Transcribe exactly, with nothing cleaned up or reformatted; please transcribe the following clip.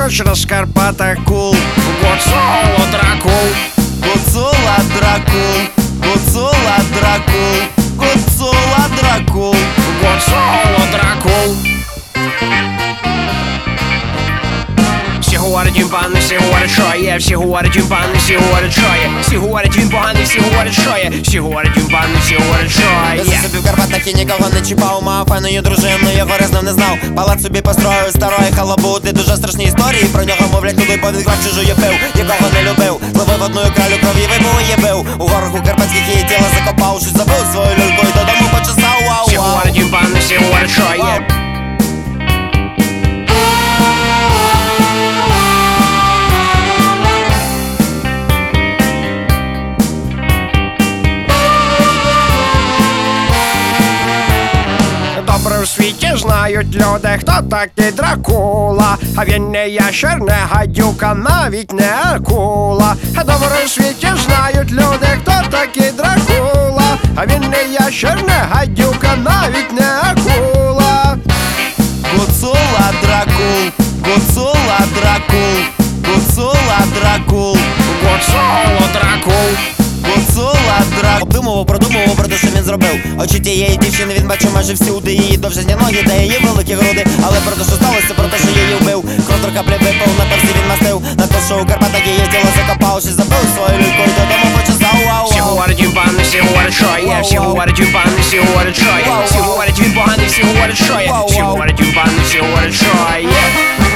через Карпата кул. Гуцула дракул, Гуцула дракул, Гуцула дракул, Гуцула дракул, Гуцула дракул. Всі говорять він поганий, всі говорять, що є. Всі говорять він поганий, всі говорять, що є. Всі говорять він поганий, всі говорять, що є. Всі говорять він поганий, всі говорять, що Я є. собі в Карпатах і нікого не чіпав. Мав файною дружину, його різно не знав. Палац собі построїв старої халабути. Дуже страшні історії, про нього мовлять люди, бо він кров чужою пив. Якого не любив, ловив одну кралю крові, вибув і бив. У горах у карпатських її тіло закопав. Щось забив свою люльку і додому почесав. Вау, Всі вау. говорять він поганий, всі говорять, що є. Добре в світі знають люди, хто такий Дракула. А він не ящер, не гадюка, навіть не акула. А добре в світі знають люди, хто такий Дракула. А він не ящер, не гадюка, навіть не акула. Гуцула дракул, Гуцула дракул, Гуцула дракул, Гуцула дракул, Гуцула дракул. Обдумував, продумував про те, що він зробив. Очі тієї дівчини він бачив майже всюди. Її довжезні ноги та її великі груди. Але про те, що сталося, про те, що її вбив. Кров до каплі випав, на торсі він мастив. На те, що у Карпатах її тіло закопав. Щось забив свою люльку і додому почесав. Вау, всі вау. говорять він поганий, всі говорять, що є. Всі говорять він поганий, всі говорять, що є. Всі говорять він поганий, всі говорять, що є. Всі говорять він поганий, всі говорять, що є.